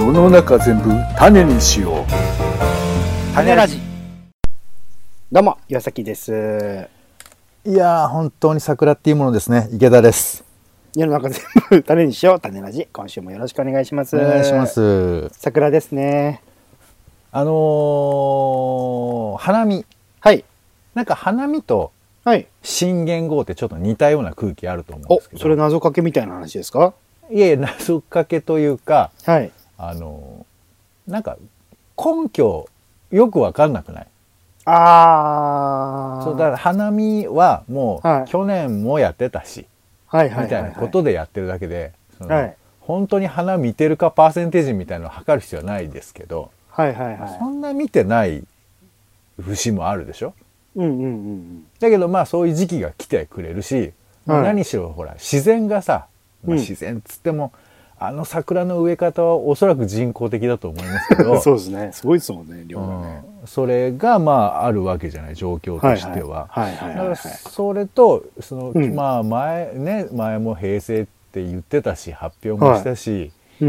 世の中全部種にしよう。 種ラジ。どうも岩崎です。 いやー本当に桜っていうものですね。池田です。 世の中全部種にしよう。種ラジ。今週もよろしくお願いします。 お願いします。 桜ですね。 花見。 はい。 なんか花見とはい。 新元号ってちょっと似たような空気あると思うんですけど。 それ謎かけみたいな話ですか？ いやいや謎かけというか、 はい。 なんか根拠よくわかんなくない？そうだから花見はもう去年もやってたし、 はいみたいなことでやってるだけで、 はい、 本当に花見てるかパーセンテージみたいなのを測る必要はないですけど、 はいはいはい、 そんな見てない節もあるでしょ。 うんうんうん、 だけどまあそういう時期が来てくれるし、はい、何しろほら自然がさ、まあ、自然っつっても、桜の植え方はおそらく人工的だと思いますけどそうですね、すごいですもんね、量がね、 それがまああるわけじゃない、状況としては。だからそれとまあ前も平成って言ってたし発表もしたし、使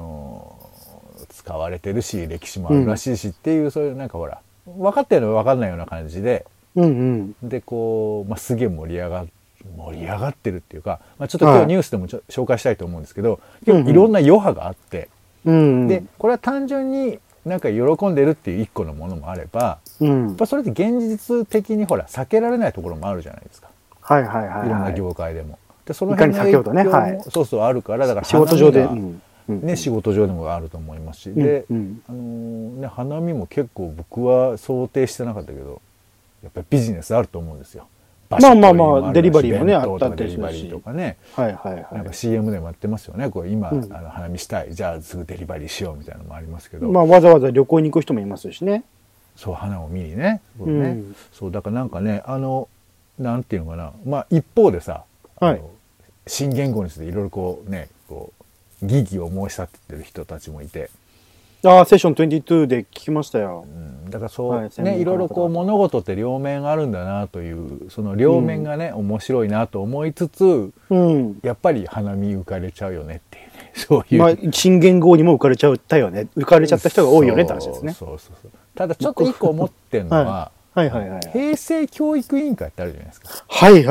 われてるし歴史もあるらしいしっていう、そういうなんかほら分かってるの分かんないような感じで、でこう、すげえ盛り上がってるっていうか、ちょっと今日ニュースでも紹介したいと思うんですけど、結構いろんな余波があって、でこれは単純になんか喜んでるっていう一個のものもあれば、やっぱそれって現実的にほら避けられないところもあるじゃないですか。いろんな業界でも。でその辺の影響もそうそうあるから、だから仕事上で仕事上でもあると思いますし、で花見も結構僕は想定してなかったけど、やっぱりビジネスあると思うんですよ。 まあデリバリーもねあったってデリバリーとかね、なんか CM でもやってますよね。これ今花見したい、じゃあすぐデリバリーしようみたいなのもありますけど、 わざわざ旅行に行く人もいますしね。 そう花を見にね、そうだからなんかね、なんていうのかな、一方でさ、新元号についていろいろこうね疑義を申し立ててる人たちもいて。 セッション22で聞きましたよ。 だからそうね、いろいろこう物事って両面あるんだなという、その両面がね、面白いなと思いつつ、やっぱり花見浮かれちゃうよねっていうね、そういう。 新元号にも浮かれちゃったよね、浮かれちゃった人が多いよねって話ですね。 ただちょっと一個思ってるのは、平成教育委員会ってあるじゃないですか。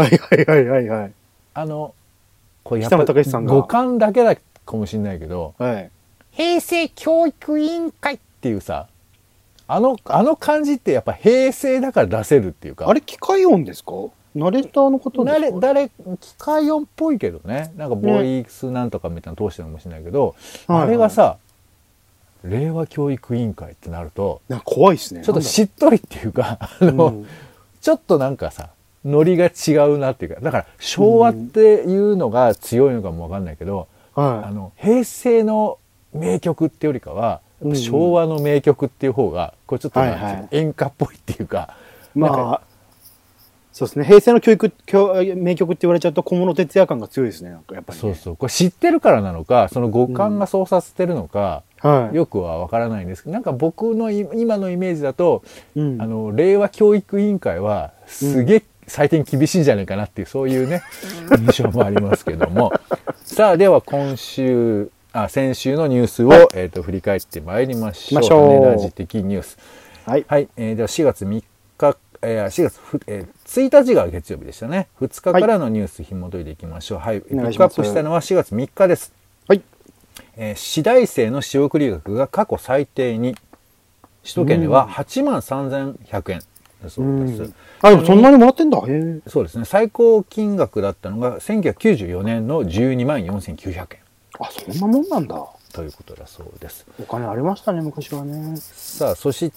これやっぱり五感だけだかもしれないけど、平成教育委員会っていうさ、あの感じってやっぱ平成だから出せるっていうか。 あれ機械音ですか？ナレーターのことですか？ 機械音っぽいけどね。なんかボイスなんとかみたいなの通してるかもしれないけど、あれがさ、令和教育委員会ってなると、 怖いですね。 ちょっとしっとりっていうか、ちょっとなんかさ、ノリが違うなっていうか、だから昭和っていうのが強いのかもわかんないけど、平成の名曲ってよりかは昭和の名曲っていう方がこれちょっと演歌っぽいっていうか、 そうですね、平成の名曲って言われちゃうと小室哲哉感が強いですね、なんかやっぱり、 そうこれ知ってるからなのか、その五感がそうさせてるのか、よくは分からないんですけど、なんか僕の今のイメージだと、令和教育委員会はすげえ採点厳しいんじゃないかなっていう、そういうね印象もありますけどもさあでは先週のニュースを、振り返ってまいりましょう。種ラジ的ニュース。では4月3日、4月1日が月曜日でしたね。2日からのニュース紐解いていきましょう。ピックアップしたのは4月3日です。私大生の仕送り額が過去最低に、首都圏では83,100円だそうです。 でもそんなにもらってんだ。 そうですね。最高金額だったのが1994年の124,900円。 そんなもんなんだ。 ということだそうです。 お金ありましたね、昔はね。 さあ、そして、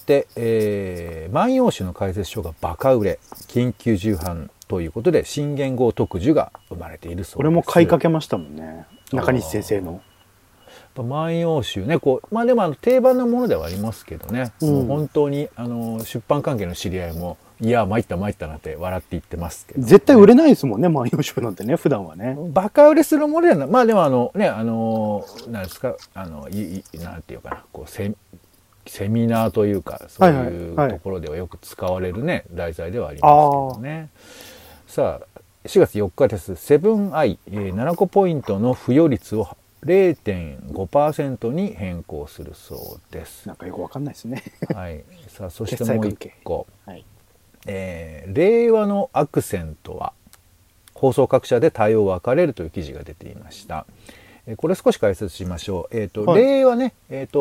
万葉集の解説書がバカ売れ、緊急重版ということで、新元号特需が生まれているそうです。 これも買いかけましたもんね。中西先生の。 万葉集ね、でも定番のものではありますけどね、もう本当に出版関係の知り合いも、いや参ったなって笑って言ってますけど、 絶対売れないですもんね、万葉集なんてね、普段はね。 バカ売れするものじゃない。でもなんですか、なんていうかな、セミナーというか、そういうところではよく使われるね、題材ではありますけどね。さあ、4月4日です。セブンアイ、7個ポイントの付与率を 0.5% に変更するそうです。 なんかよくわかんないですね。 はい。さあ、そしてもう一個。 はい、 令和のアクセントは放送各社で対応分かれるという記事が出ていました。これ少し解説しましょう。はい、令和ね、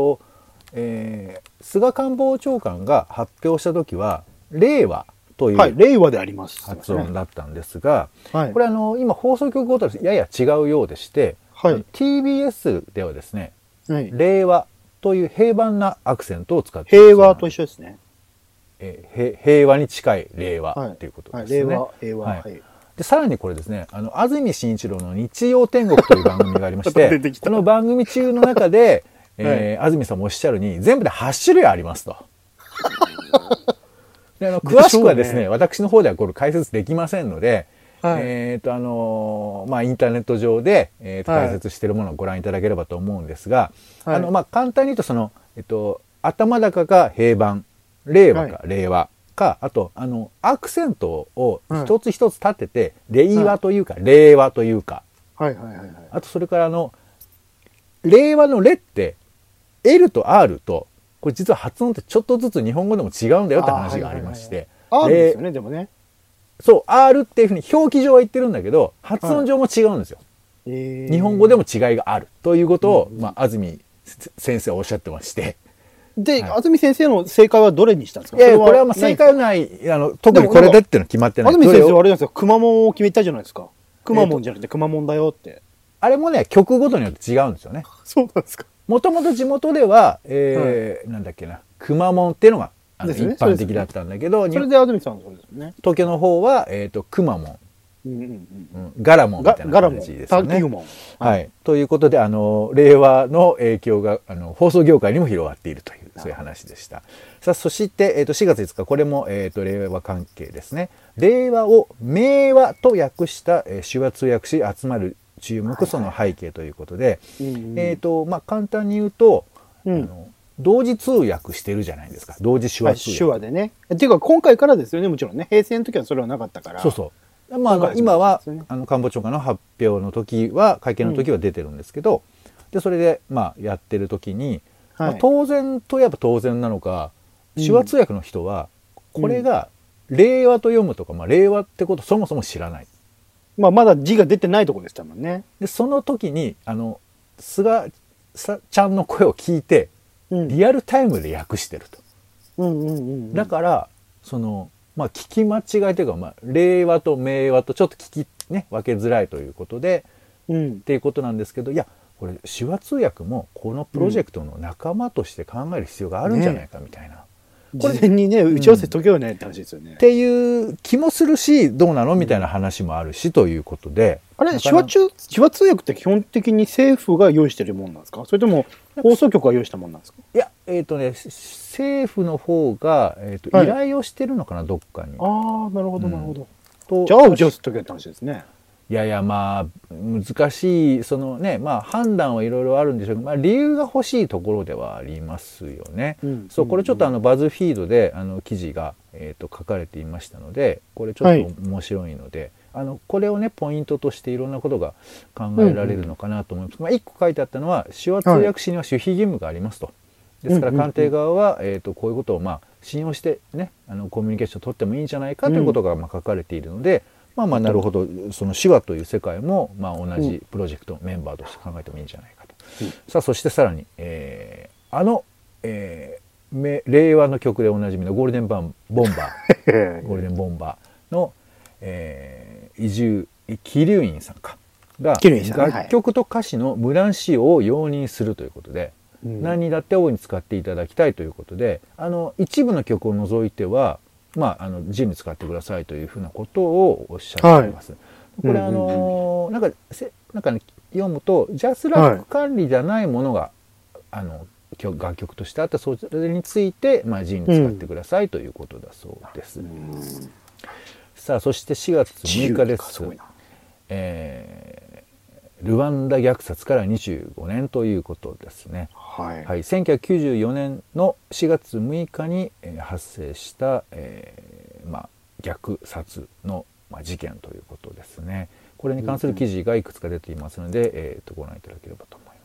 菅官房長官が発表した時は令和という、 はい、令和であります発音だったんですが、 はい、 これ今放送局ごとやや違うようでして、はい、TBS ではですね、はい、令和という平板なアクセントを使っている。 平和と一緒ですね。 平和に近い令和ということですね。 はい、令和、はい。 でさらにこれですね、安住紳一郎の日曜天国という番組がありましてこの番組中の中で、安住さんもおっしゃるに全部で8種類ありますと。で詳しくはですね、私の方ではこれ解説できませんので、はい、インターネット上で、解説しているものをご覧いただければと思うんですが、はい、簡単に言うと頭高が平板、令和か令和か、あとアクセントを一つ一つ立てて、令和というか、令和というか、あとそれから令和のレって L と R とこれ実は発音ってちょっとずつ日本語でも違うんだよって話がありまして、 R ですよね、でもね。 そう R っていうふうに表記上は言ってるんだけど発音上も違うんですよ。日本語でも違いがあるということを、安住先生はおっしゃってまして。 で、安住先生の正解はどれにしたんですか？ これは正解はない、特にこれでっていうのは決まってない。 安住先生はあれなんですか、くまモンを決めたじゃないですか。くまモンじゃなくてくまモンだよって。 あれもね、曲ごとによって違うんですよね。 そうなんですか。 もともと地元では、なんだっけな、くまモンっていうのが一般的だったんだけど、 それで安住さんはそうですよね。 東京の方は、くまモン。ガラモンみたいな感じですよね。はい。ということで、令和の影響が、放送業界にも広がっているという、そういう話でした。さあ、そして、4月5日、これも、令和関係ですね。令和を明和と訳した、手話通訳士集まる注目、その背景ということで、簡単に言うと、同時通訳してるじゃないですか。同時手話通訳。 手話でね。っていうか、今回からですよね、もちろんね。平成の時はそれはなかったから。 そうそう。今は官房長官の発表の時は会見の時は出てるんですけど、でそれでやってる時に、当然といえば当然なのか、手話通訳の人はこれが令和と読むとか、令和ってことそもそも知らない。 まだ字が出てないとこでしたもんね。 でその時に菅ちゃんの声を聞いて、リアルタイムで訳してると。だから聞き間違いというか、令和と明和とちょっと分けづらいということで、っていうことなんですけど、いやこれ手話通訳もこのプロジェクトの仲間として考える必要があるんじゃないかみたいな。 これ事前にね、打ち合わせとけよねって話ですよね。 っていう気もするし、どうなのみたいな話もあるしということで。 あれ、手話通訳って基本的に政府が用意してるもんなんですか？それとも放送局が用意したもんなんですか？ いや、政府の方が、依頼をしてるのかな、どっかに。 ああ、なるほど、なるほど。じゃあ、打ち合わせとけって話ですね。 いやいや、難しい、判断はいろいろあるんでしょうけど、理由が欲しいところではありますよね。これちょっとバズフィードで記事が、書かれていましたので、これちょっと面白いので、これをね、ポイントとしていろんなことが考えられるのかなと思います。1個書いてあったのは、手話通訳士には守秘義務がありますと。ですから官邸側は、こういうことを信用してね、コミュニケーションを取ってもいいんじゃないかということが書かれているので、なるほど、その手話という世界も、同じプロジェクトメンバーとして考えてもいいんじゃないかと。さあ、そしてさらに、令和の曲でおなじみのゴールデンボンバー、ゴールデンボンバーの、移住、桐生院さんが、楽曲と歌詞の無断使用を容認するということで、何にだって大いに使っていただきたいということで、一部の曲を除いては、自由に使ってくださいというふうなことをおっしゃっています。これ読むとジャスラック管理じゃないものが、楽曲としてあって、それについて、自由に使ってくださいということだそうです。さあ、そして4月6日です。ルワンダ虐殺から25年ということですね。1994年の4月6日に発生した、虐殺の事件ということですね。これに関する記事がいくつか出ていますので、ご覧いただければと思います。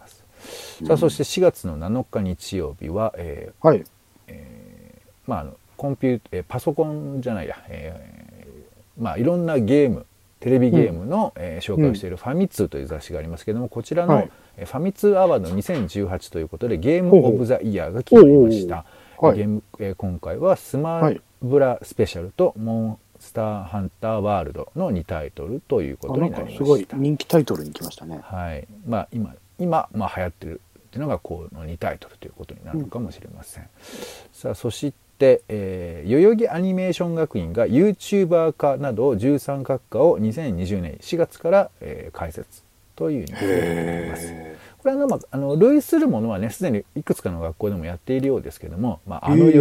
さあそして4月の7日日曜日は、 はい。 まあパソコンじゃないや、まあいろんなゲーム、テレビゲームの、紹介をしているファミ通という雑誌がありますけども、こちらの、ファミ通アワード2018ということでゲームオブザイヤーが決まりました。今回はスマブラスペシャルとモンスターハンターワールドの2タイトルということになりました。 すごい人気タイトルに来ましたね。 はい。まあ今まあ流行ってるっていうのがこの2タイトルということになるのかもしれません。さあそして代々木アニメーション学院が YouTuber 化など13学科を2020年4月から、開設というふうになっています。これは類するものはねすでにいくつかの学校でもやっているようですけども、まあ、代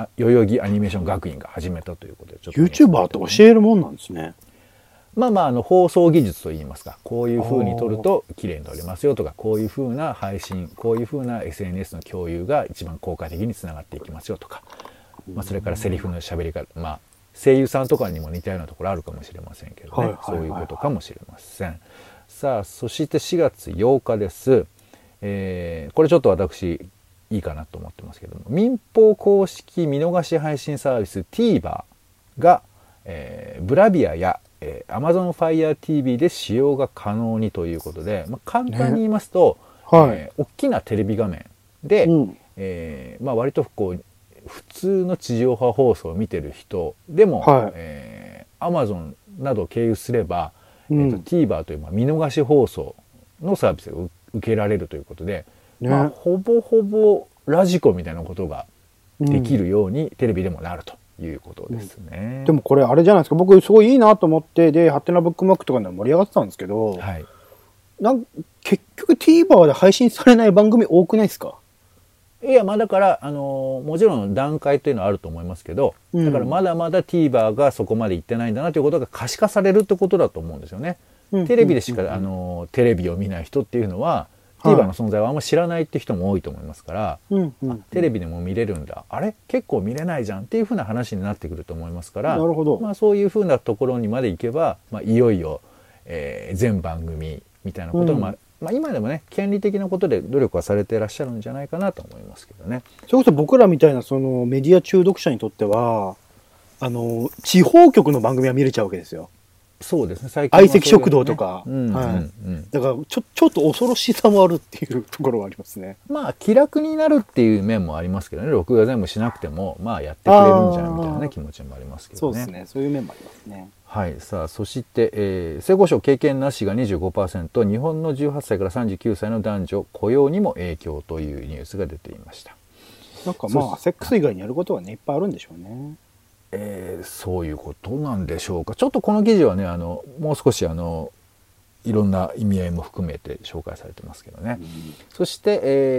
々木アニメーション学院が始めたということでちょっと、ね、 YouTuber って教えるもんなんですね。 まあ放送技術といいますか、こういう風に撮ると綺麗に撮れますよとか、こういう風な配信、こういう風な SNS の共有が一番効果的につながっていきますよとか、まあ、それからセリフの喋り方、まあ声優さんとかにも似たようなところあるかもしれませんけどね、そういうことかもしれません。さあそして4月8日です。これちょっと私いいかなと思ってますけども、民放公式見逃し配信サービス TVer が、ブラビアやAmazon Fire TV で使用が可能にということで、まあ、簡単に言いますと、大きなテレビ画面で、まあ、割とこう普通の地上波放送を見てる人でも、Amazon などを経由すれば、TVer という見逃し放送のサービスが受けられるということで、まあ、ほぼほぼラジコみたいなことができるようにテレビでもなるということですね。 でもこれあれじゃないですか、僕すごいいいなと思ってでハテナブックマークとかで盛り上がってたんですけど、結局 TVer で配信されない番組多くないですか？ いやまあだからもちろん段階というのはあると思いますけど、だからまだまだ TVer がそこまで行ってないんだなということが可視化されるってことだと思うんですよね。テレビでしかテレビを見ない人っていうのは TVer の存在はあんま知らないって人も多いと思いますから、テレビでも見れるんだ、あれ結構見れないじゃんっていうふうな話になってくると思いますから、まあ、そういうふうなところにまで行けば、まあ、いよいよ、全番組みたいなことが、まあ、今でもね権利的なことで努力はされていらっしゃるんじゃないかなと思いますけどね。 それこそ僕らみたいなそのメディア中毒者にとっては地方局の番組は見れちゃうわけですよ。 そうですね、 最近は相席食堂とか、だからちょっと恐ろしさもあるっていうところはありますね。 まあ気楽になるっていう面もありますけどね、録画全部しなくてもまあやってくれるんじゃないみたいな、ね、気持ちもありますけどね。 そうですね、そういう面もありますね。 はい。さあそして、性交渉経験なしが 25%、 日本の18歳から39歳の男女雇用にも影響というニュースが出ていました。 なんかまあセックス以外にやることはねいっぱいあるんでしょうね。 そういうことなんでしょうか。ちょっとこの記事はねもう少しいろんな意味合いも含めて紹介されてますけどね、そして、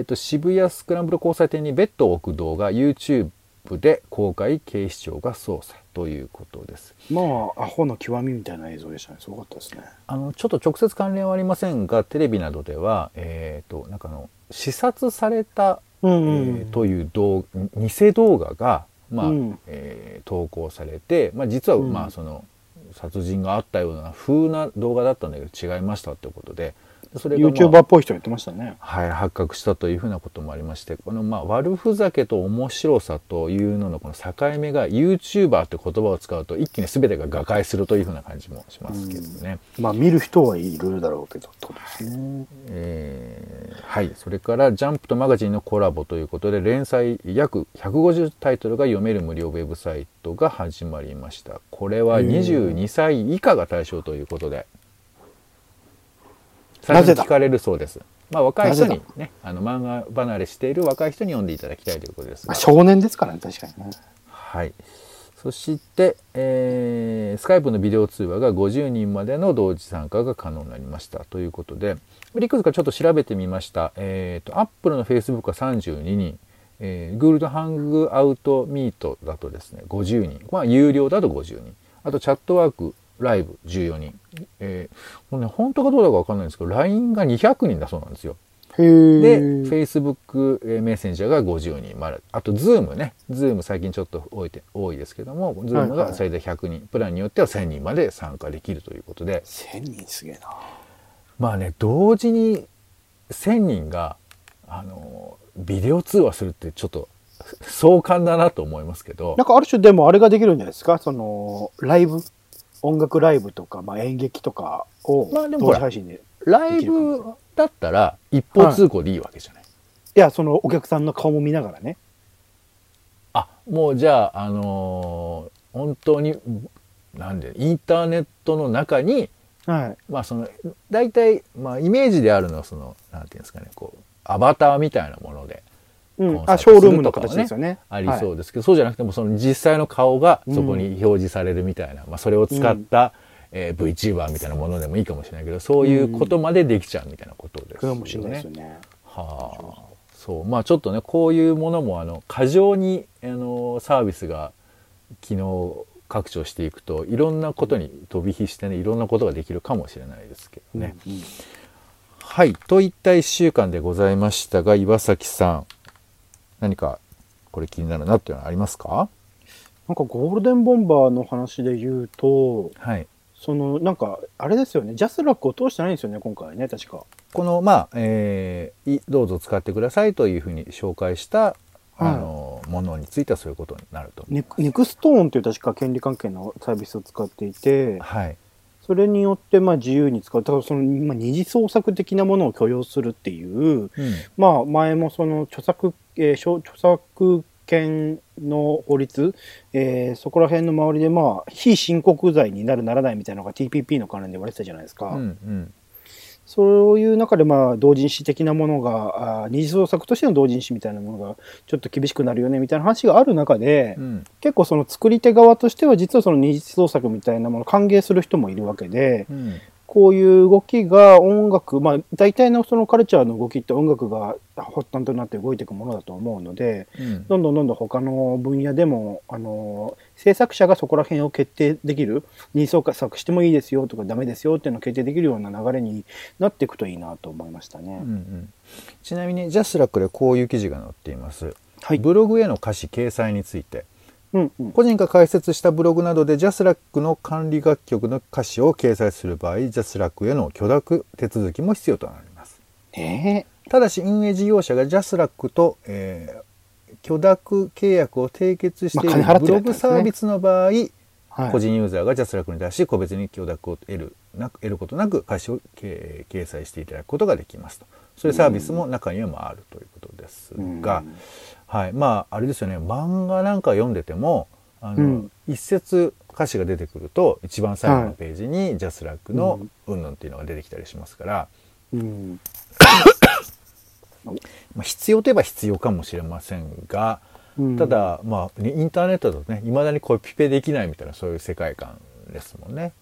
渋谷スクランブル交差点にベッドを置く動画 YouTube で公開、警視庁が捜査ということです。 まあアホの極みみたいな映像でしたね。すごかったですね。 ちょっと直接関連はありませんがテレビなどでは、なんか視察された、という偽動画がまあ投稿されて、まあ、実はまあその殺人があったような風な動画だったんだけど違いましたということで、それが、 YouTuber っぽい人言ってましたね。 はい、発覚したというふうなこともありまして、この悪ふざけと面白さというののこの境目が YouTuber という言葉を使うと一気に全てが瓦解するというふうな感じもしますけどね。 まあ見る人はいるだろうけどってことですね。 はい。それからジャンプとマガジンのコラボということで連載約150タイトルが読める無料ウェブサイトが始まりました。これは22歳以下が対象ということで最初に聞かれるそうです。まあ若い人にね漫画離れしている若い人に読んでいただきたいということですが、 少年ですからね、確かにね。 はい。そして、スカイプのビデオ通話が50人までの同時参加が可能になりましたということで、いくつかちょっと調べてみました。アップルの Facebook は32人、Google ハングアウトミートだとですね50人、まあ有料だと50人、あとチャットワークライブ14人、もうね本当かどうだか分かんないんですけど LINE が200人だそうなんですよ。で Facebook メッセンジャーが50人、あと Zoom ね、Zoom 最近ちょっと多いですけども Zoom が最大100人、プランによっては1000人まで参加できるということで、 1000人すげえな。 まあね同時に1000人がビデオ通話するってちょっと壮観だなと思いますけど。 なんかある種でもあれができるんじゃないですか、そのライブ、音楽ライブとか、まあ、演劇とかを同時配信でライブだったら一方通行でいいわけじゃない。 いや、そのお客さんの顔も見ながらね。 もうじゃあ本当にインターネットの中に、 はい、 まあその大体まあイメージであるのはそのなんていうんですかね、こうアバターみたいなもので、 ショールームの形ですよね。 ありそうですけど、そうじゃなくてもその実際の顔がそこに表示されるみたいな、まあそれを使った、VTuber みたいなものでもいいかもしれないけど、そういうことまでできちゃうみたいなことですよね。 かもしれないですよね。 はあ、そうまあちょっとねこういうものも過剰にサービスが機能拡張していくといろんなことに飛び火してね、いろんなことができるかもしれないですけどね。はい、といった1週間でございましたが、岩崎さん何かこれ気になるなっていうのはありますか？ なんかゴールデンボンバーの話で言うと、 はい、 そのなんかあれですよね、ジャスラックを通してないんですよね今回ね、確か。 このまあ、どうぞ使ってくださいというふうに紹介したものについてはそういうことになると思います。 ネクストーンという確か権利関係のサービスを使っていて、 はい、 それによってまあ自由に使う、だからその二次創作的なものを許容するっていう、まあ前もその著作権の法律、そこら辺の周りでまあ非申告罪になるならないみたいなのが TPP の関連で言われてたじゃないですか。そういう中でまあ同人誌的なものが二次創作としての同人誌みたいなものがちょっと厳しくなるよねみたいな話がある中で、結構その作り手側としては実はその二次創作みたいなものを歓迎する人もいるわけで、こういう動きが音楽、まあ大体のそのカルチャーの動きって音楽が発端となって動いていくものだと思うので、どんどん他の分野でも制作者がそこら辺を決定できる、二次創作してもいいですよとかダメですよっていうのを決定できるような流れになっていくといいなと思いましたね。 ちなみにジャスラックでこういう記事が載っています。 はい、 ブログへの歌詞掲載について。個人が開設したブログなどでジャスラックの管理楽曲の歌詞を掲載する場合、ジャスラックへの許諾手続きも必要となります。ただし運営事業者がジャスラックと、許諾契約を締結しているブログサービスの場合、個人ユーザーがジャスラックに対し個別に許諾を得ることなく歌詞を掲載していただくことができますと。そういうサービスも中にはあるということですが、はい、まああれですよね、漫画なんか読んでても一節歌詞が出てくると一番最後のページにジャスラックの云々っていうのが出てきたりしますから、まあ必要といえば必要かもしれませんが、ただまあインターネットだとね、いまだにコピペできないみたいなそういう世界観ですもんね。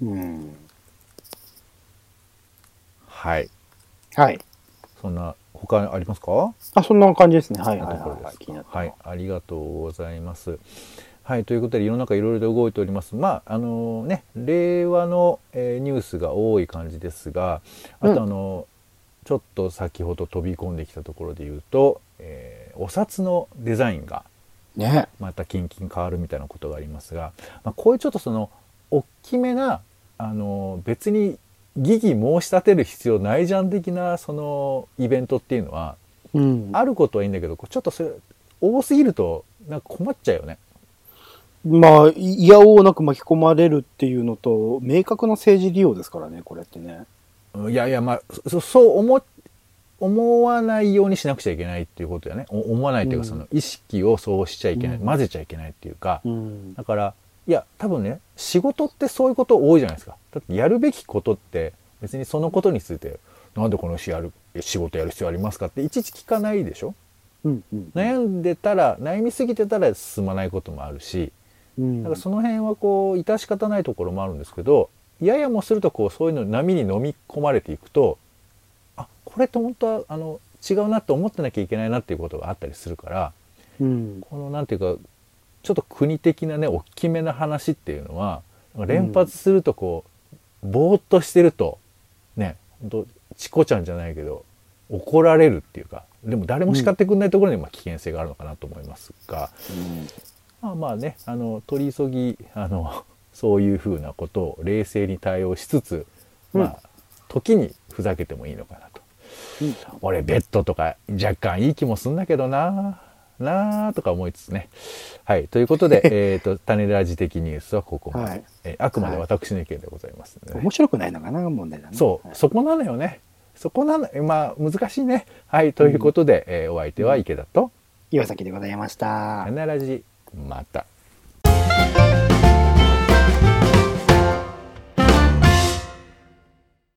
はい。 はい。 そんな他ありますか？ そんな感じですね。はい。 はい、ありがとうございます。はい、ということで世の中いろいろと動いております。まあね、令和の、ニュースが多い感じですが、あとちょっと先ほど飛び込んできたところで言うと、お札のデザインがまたキンキン変わるみたいなことがありますが、こういうちょっとその大きめな別に疑義申し立てる必要ないじゃん的なそのイベントっていうのは、あることはいいんだけど、ちょっとそれ多すぎるとなんか困っちゃうよね。 まあいやおうなく巻き込まれるっていうのと明確な政治利用ですからね、これってね。 いやまあそう思わないようにしなくちゃいけないっていうことだよね。思わないっていうか、その意識をそうしちゃいけない、混ぜちゃいけないっていうか、だからいや多分ね、仕事ってそういうこと多いじゃないですか。だってやるべきことって別にそのことについてなんでこの仕事やる必要ありますかっていちいち聞かないでしょ。悩みすぎてたら進まないこともあるし、だからその辺はこう致し方ないところもあるんですけど、ややもするとこうそういうの波に飲み込まれていくと、これって本当は違うなって思ってなきゃいけないなっていうことがあったりするから、このなんていうかちょっと国的なね大きめな話っていうのは連発するとこうぼーっとしてるとね、本当チコちゃんじゃないけど怒られるっていうか、でも誰も叱ってくれないところに危険性があるのかなと思いますが、まあね、取り急ぎそういうふうなことを冷静に対応しつつ、時にふざけてもいいのかなと。 俺ベッドとか若干いい気もすんだけどなとか思いつつね。はい。ということで、種ラジ的ニュースはここまで。はい、あくまで私の意見でございますので、ね。 面白くないのかな、問題だね。 そう、そこなのよね。そこなの、まあ、難しいね。はい。ということで、お相手は池田と、 岩崎でございました。 種ラジ、また。